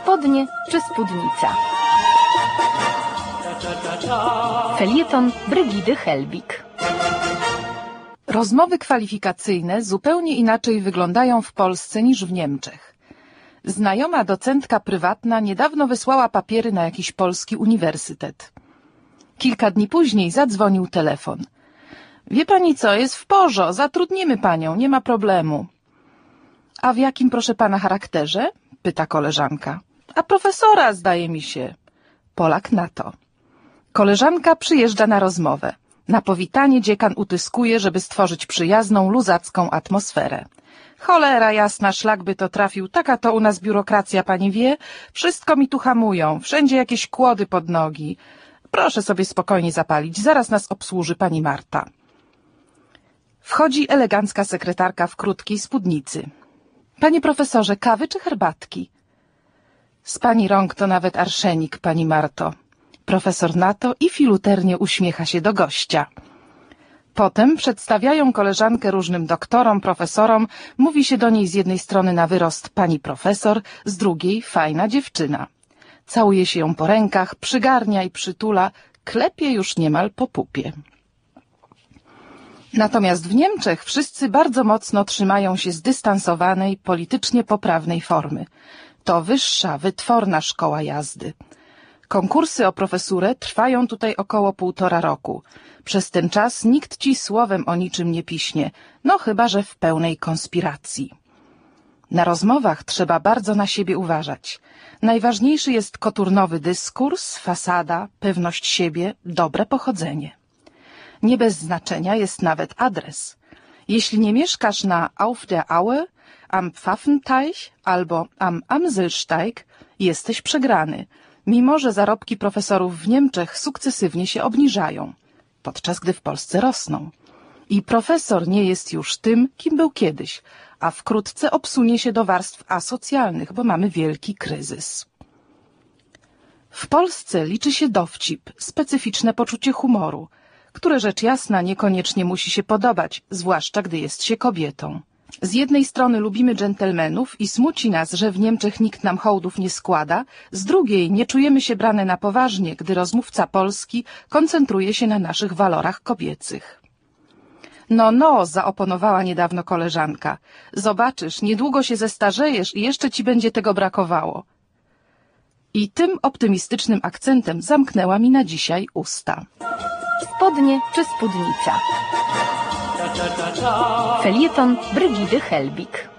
Spodnie czy spódnica? Felieton Brygidy Helbig. Rozmowy kwalifikacyjne zupełnie inaczej wyglądają w Polsce niż w Niemczech. Znajoma docentka prywatna niedawno wysłała papiery na jakiś polski uniwersytet. Kilka dni później zadzwonił telefon. Wie pani co, jest w porządku, zatrudnimy panią, nie ma problemu. A w jakim, proszę pana, charakterze? Pyta koleżanka. A profesora, zdaje mi się. Polak na to. Koleżanka przyjeżdża na rozmowę. Na powitanie dziekan utyskuje, żeby stworzyć przyjazną, luzacką atmosferę. Cholera jasna, szlak by to trafił, taka to u nas biurokracja, pani wie. Wszystko mi tu hamują, wszędzie jakieś kłody pod nogi. Proszę sobie spokojnie zapalić, zaraz nas obsłuży pani Marta. Wchodzi elegancka sekretarka w krótkiej spódnicy. Panie profesorze, kawy czy herbatki? Z pani rąk to nawet arszenik, pani Marto. Profesor na to i filuternie uśmiecha się do gościa. Potem przedstawiają koleżankę różnym doktorom, profesorom, mówi się do niej z jednej strony na wyrost pani profesor, z drugiej fajna dziewczyna. Całuje się ją po rękach, przygarnia i przytula, klepie już niemal po pupie. Natomiast w Niemczech wszyscy bardzo mocno trzymają się zdystansowanej, politycznie poprawnej formy. To wyższa, wytworna szkoła jazdy. Konkursy o profesurę trwają tutaj około 1,5 roku. Przez ten czas nikt ci słowem o niczym nie piśnie, no chyba że w pełnej konspiracji. Na rozmowach trzeba bardzo na siebie uważać. Najważniejszy jest koturnowy dyskurs, fasada, pewność siebie, dobre pochodzenie. Nie bez znaczenia jest nawet adres. Jeśli nie mieszkasz na Auf der Aue, am Pfaffenteich albo am Amselsteig, jesteś przegrany, mimo że zarobki profesorów w Niemczech sukcesywnie się obniżają, podczas gdy w Polsce rosną. I profesor nie jest już tym, kim był kiedyś, a wkrótce obsunie się do warstw asocjalnych, bo mamy wielki kryzys. W Polsce liczy się dowcip, specyficzne poczucie humoru, które rzecz jasna niekoniecznie musi się podobać, zwłaszcza gdy jest się kobietą. Z jednej strony lubimy dżentelmenów i smuci nas, że w Niemczech nikt nam hołdów nie składa, z drugiej nie czujemy się brane na poważnie, gdy rozmówca polski koncentruje się na naszych walorach kobiecych. No, zaoponowała niedawno koleżanka. Zobaczysz, niedługo się zestarzejesz i jeszcze ci będzie tego brakowało. I tym optymistycznym akcentem zamknęła mi na dzisiaj usta. Spodnie czy spódnica? Felieton Brygidy Helbig.